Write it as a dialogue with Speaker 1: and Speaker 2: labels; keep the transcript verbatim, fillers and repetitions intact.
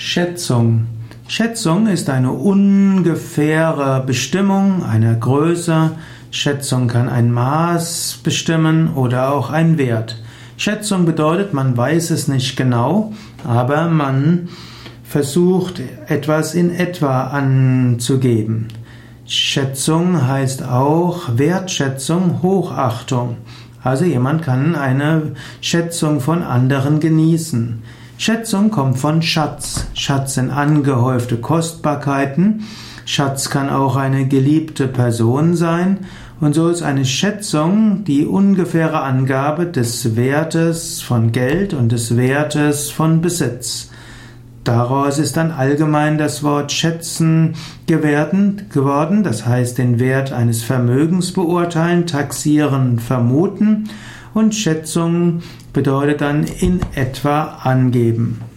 Speaker 1: Schätzung. Schätzung ist eine ungefähre Bestimmung einer Größe. Schätzung kann ein Maß bestimmen oder auch ein Wert. Schätzung bedeutet, man weiß es nicht genau, aber man versucht, etwas in etwa anzugeben. Schätzung heißt auch Wertschätzung, Hochachtung. Also jemand kann eine Schätzung von anderen genießen. Schätzung kommt von Schatz. Schatz sind angehäufte Kostbarkeiten. Schatz kann auch eine geliebte Person sein. Und so ist eine Schätzung die ungefähre Angabe des Wertes von Geld und des Wertes von Besitz. Daraus ist dann allgemein das Wort schätzen geworden, das heißt den Wert eines Vermögens beurteilen, taxieren, vermuten, und Schätzung bedeutet dann in etwa angeben.